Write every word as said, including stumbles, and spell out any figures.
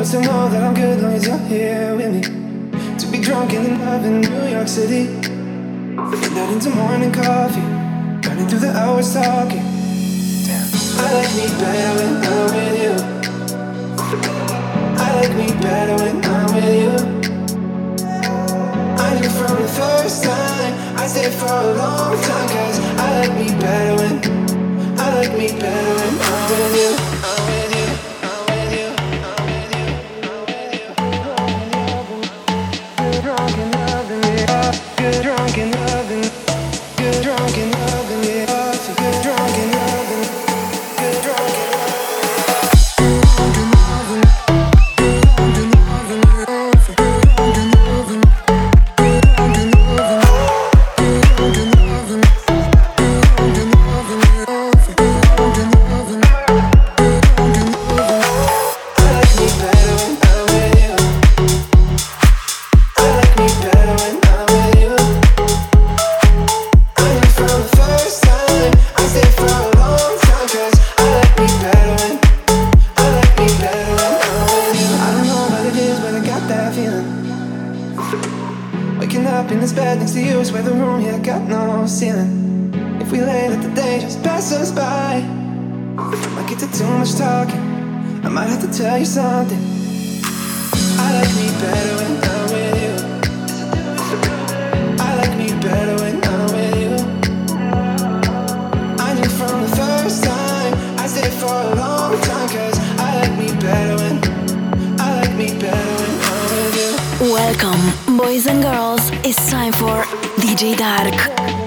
promise to know that I'm good long as you're here with me. To be drunk in love in New York City. Night into morning coffee, running through the hours talking. Damn. I like me better when I'm with you. I like me better when I'm with you. I knew from the first time I stayed for a long time. Cause I like me better when I like me better when I'm with you. I'm with you. I'm with you. I'm with you. I'm with you. Good drunk and loving me up. Good drunk and loving. Good drunk and loving me up. Good drunk and loving. Good drunk and tell you something. I like me better when I'm with you. I like me better when I'm with you. I knew from the first time I stayed for a long time. Cause I like me better when I like me better when I'm with you. Welcome, boys and girls. It's time for D J Dark.